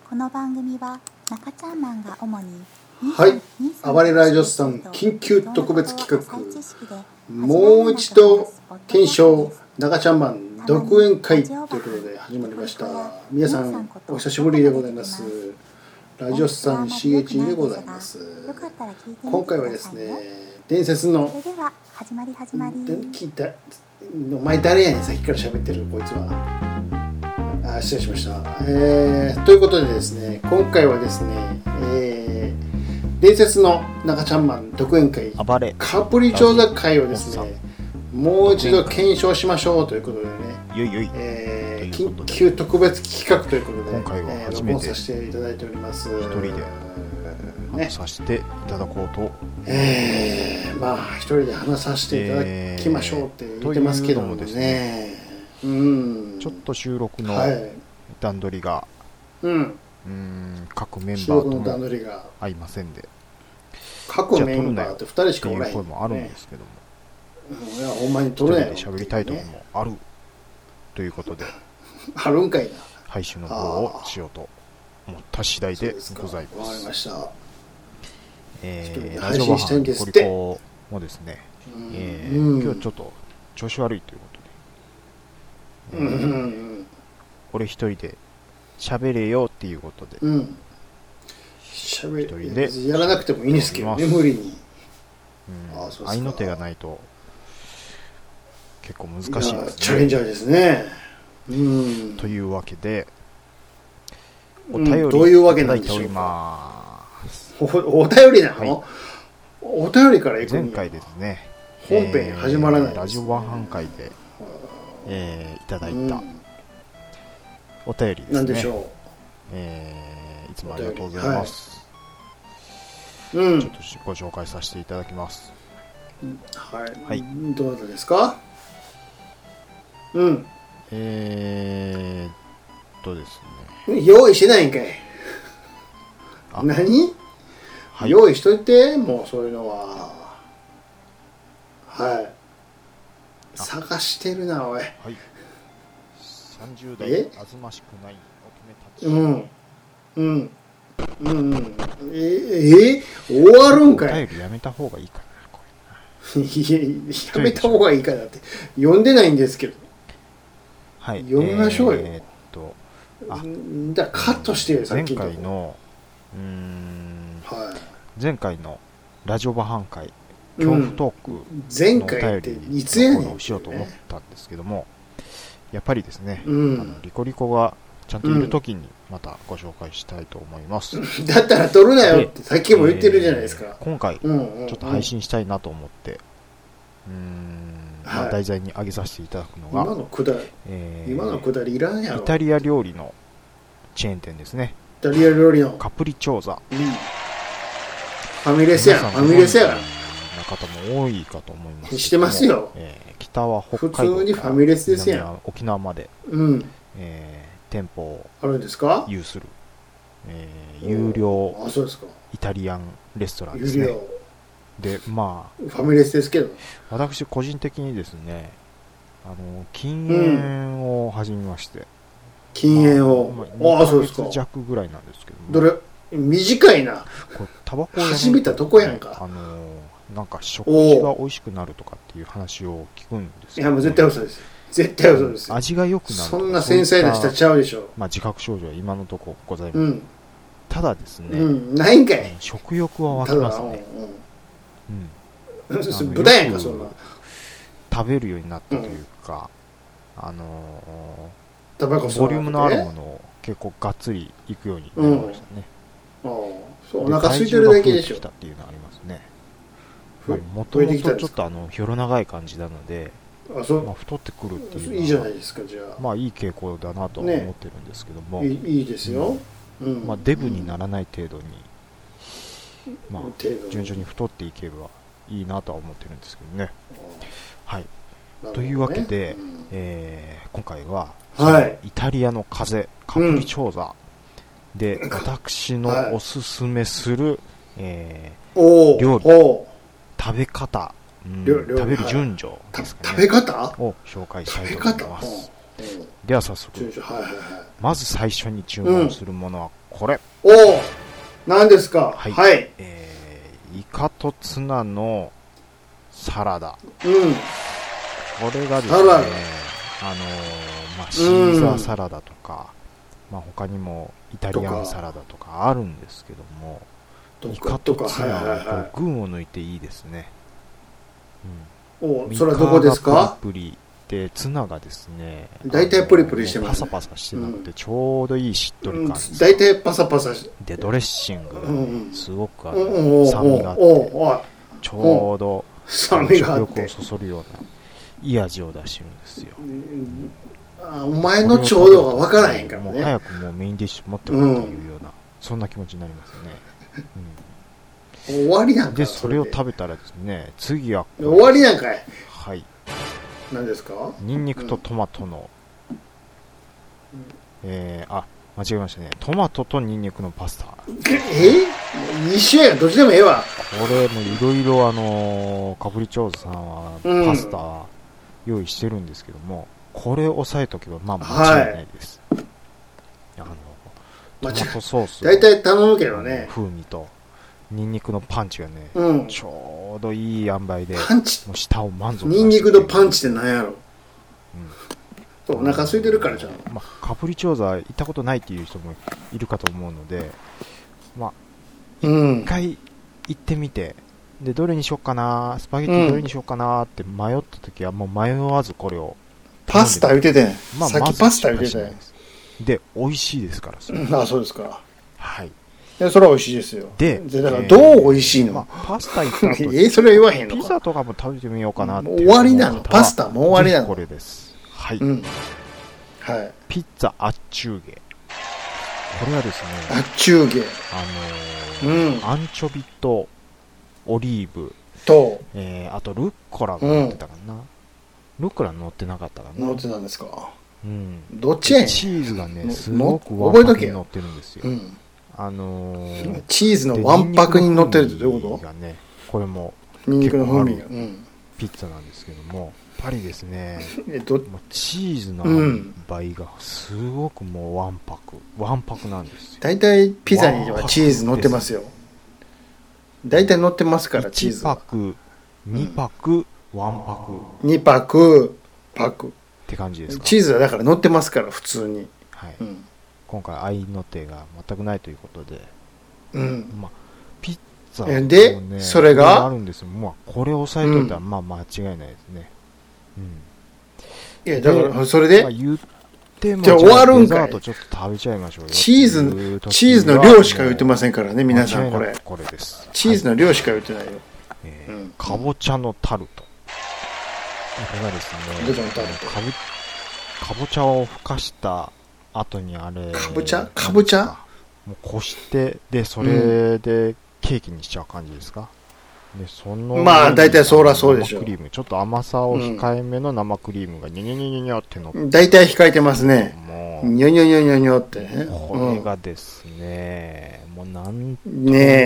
この番組は中ちゃんマンが主にはい、暴れラジオスさん緊急特別企画、もう一度検証中ちゃんマン独演会ということで始まりました。皆さんお久しぶりでございます。ラジオスさん CH でございます。今回はですね、伝説の聞いたお前誰やねん、さっきから喋ってるこいつは。失礼しました。ということでですね、今回はですね、伝説の中ちゃんマン独演会カプリ調査会をですね、もう一度検証しましょうということでね、緊急特別企画ということで、 今回は初めて録音させていただいております。 一人で話させていただこうと、 まあ一人で話させていただきましょうって言ってますけどもね、 ちょっと収録の段取りが、各メンバーとも合いませんで、 各メンバーって2人しかおらへんっていう声もあるんですけども、 いやほんまに撮るなよ、 一人で喋りたいところもあるということで、 あるんかいな、 配信の方をしようと思った次第でございます。 わかりました。 ラジオバハンコリコもですね、今日ちょっと調子悪いということで、俺一人で喋れよっていうことで、 喋一人でやらなくてもいいんですけどね、無理に。 合いの手がないと結構難しいですね。 チャレンジャーですね。 というわけで、お便りどういうわけなんでしょうか。お便りなの？お便りからいくんや。 前回ですね、 本編始まらないですね。 ラジオバハン会で、いただいたお便りですね。 何でしょう。 いつもありがとうございます。ちょっとご紹介させていただきます。 はい。どうですか？ ですね。 用意してないんかい。何？用意しといて、もうそういうのは。はい。探してるな、おい。 30代あずましくない乙女たち。 終わるんかい。 お便りやめた方がいいかな、これ。やめた方がいいかなって。読んでないんですけど。読みましょうよ。だからカットしてよ、さっきの。 前回のラジオバハン会恐怖トーク前回っていつやねんをしようと思ったんですけども、やっぱりですね、リコリコがちゃんといるときにまたご紹介したいと思います。 だったら撮るなよってさっきも言ってるじゃないですか。 今回ちょっと配信したいなと思って、題材に挙げさせていただくのが、 今のくだりいらんやろ。 イタリア料理のチェーン店ですね。 イタリア料理のカプリチョーザ。 ファミレスやん。ファミレスやん。 な方も多いかと思います。 してますよ。 北は北海道普通にファミレスですやん。 沖縄まで、店舗を有する、有料イタリアンレストランですね。で、まあファミレスですけど、 私個人的にですね、禁煙を始めまして。 禁煙を、 そうですか。2ヶ月弱ぐらいなんですけども。 どれ短いな。 これタバコを始めたとこやんか。 なんか食事が美味しくなるとかっていう話を聞くんですけど、 いやもう絶対嘘です。絶対嘘です。 味が良くなる。 そんな繊細な人ちゃうでしょ。 自覚症状は今のところございます。ただですね、 ないんかい。 食欲は湧きますね。 豚やんか、そんな。 食べるようになったというか、 タバコボリュームのあるものを結構がっつりいくようになりましたね。 そう、お腹空いてるだけでしょ。 っていうのありますね。もともとちょっとひょろ長い感じなので、太ってくるっていうのは、 いいじゃないですか、じゃあ。 いい傾向だなとは思ってるんですけども、 いいですよ。 デブにならない程度に、順々に太っていけばいいなとは思ってるんですけどね。はい。というわけで、今回は、イタリアの風カプリチョーザで、私のおすすめする、料理、食べ方、食べる順序ですかね、 食べ方を紹介したいと思います。では早速、まず最初に注文するものはこれ。 おお、何ですか。 はい。 はい。 イカとツナのサラダ。 うん。 これがですね、シーザーサラダとか、他にもイタリアンサラダとかあるんですけども、イカとツナは群を抜いていいですね。 それはどこですか？ プリプリで、ツナがですね、 大体プリプリしてますね。 パサパサしてなくて、ちょうどいいしっとり感です。 大体パサパサで、ドレッシングがすごく酸味があって、ちょうど食欲をそそるようないい味を出してるんですよ。 お前のちょうどが分からへんからね。 もう早くもうメインディッシュ持ってこいというような、そんな気持ちになりますね。 終わりなんか。 で、それを食べたらですね、次は終わりなんかい。 はい。 何ですか？ ニンニクとトマトの、間違えましたね。トマトとニンニクのパスタ。 一緒やん、どっちでもええわ。 これもいろいろカプリチョーザさんはパスタ用意してるんですけども、これを押さえとけば間違いないです。トマトソース大体頼むけどね。 風味とニンニクのパンチがね、ちょうどいい塩梅で、 パンチ、 もう舌を満足させて。 ニンニクのパンチって何やろ？お腹空いてるからじゃん。 カプリチョーザ行ったことないっていう人もいるかと思うので、一回行ってみて、でどれにしよっかな、スパゲッティどれにしようかなって迷った時はもう迷わずこれを。 パスタ言ってて、さっきパスタ言ってて。 で美味しいですから。 そうですか。 はい。 それは美味しいですよ。 で、 だからどう美味しいの？ パスタ行った後それは言わへんのか。 ピザとかも食べてみようかなって。 終わりなの？パスタもう終わりなの？ これです。はい。 はい。 ピッツァアッチューゲ。これはですね。 アッチューゲ。 アンチョビとオリーブと、 あとルッコラが乗ってたかな。ルッコラ乗ってなかったかな。 乗ってたんですか。 どっちやねん。 チーズがね、すごくわんぱくに乗ってるんですよ。 チーズのわんぱくに乗ってるってどういうこと？ がね、これもニンニクの風味が、 ピッツァなんですけども、やっぱりですね、チーズの塩梅がすごくもうわんぱくなんですよ。 大体ピザにはチーズ乗ってますよ。大体乗ってますから、チーズは。1パク、 2パク、1パク。 2パク、パク。 って感じですか。 チーズはだから乗ってますから、普通に。 はい。今回合いの手が全くないということで。ピッツァもで、それがあるんですよ。これを押さえといたら、間違いないですね。 いや、だから、それで、 言っても、 じゃあ終わるんかい。 デザートちょっと食べちゃいましょうよ。 チーズの量しか言ってませんからね、皆さんこれ。 これです。 チーズの量しか言ってないよ。 かぼちゃのタルト。これがですね、かぼちゃをふかした後にかぼちゃもうこして、で、それでケーキにしちゃう感じですか？で、 大体そらそうでしょ。 生クリーム、ちょっと甘さを控えめの生クリームがニョニョニョニョってのって。 大体控えてますね。ニョニョニョニョニョってね。 これがですね、もうなんと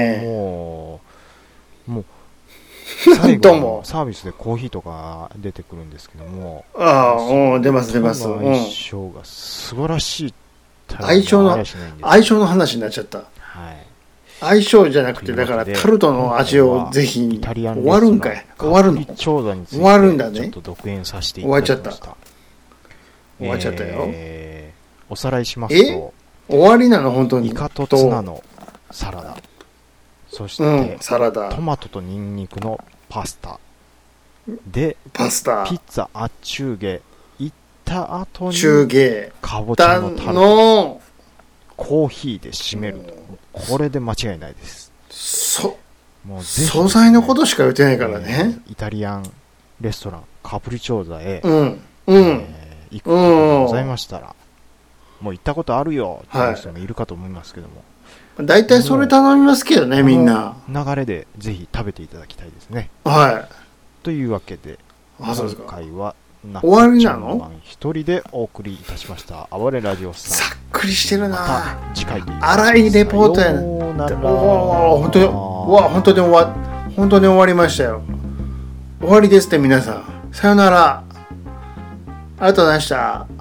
もう、最後サービスでコーヒーとか出てくるんですけども、 出ます。 相性が素晴らしい。 相性の話になっちゃった。相性じゃなくて、だからタルトの味をぜひ。終わるんかい。終わるの？終わるんだね。 ちょっと独演させていただきました。 終わっちゃったよ。 おさらいしますと、 終わりなの？本当に。 イカとツナのサラダ、そしてサラダ、 トマトとニンニクのパスタで、ピッツァアッチューゲ行った後にかぼちゃのタルト、コーヒーで締めると、これで間違いないです。もうぜひ、 素材のことしか言ってないからね。 イタリアンレストランカプリチョーザへ行くことがございましたら、もう行ったことあるよっていう人もいるかと思いますけども、 大体それ頼みますけどね、みんな。 流れでぜひ食べていただきたいですね。というわけで、今回は終わりなの？ 一人でお送りいたしました。暴れラジオさん。 さっくりしてるな。 また次回で。 荒いレポートやね。本当に終わりましたよ。終わりですって皆さん。さよなら。ありがとうございました。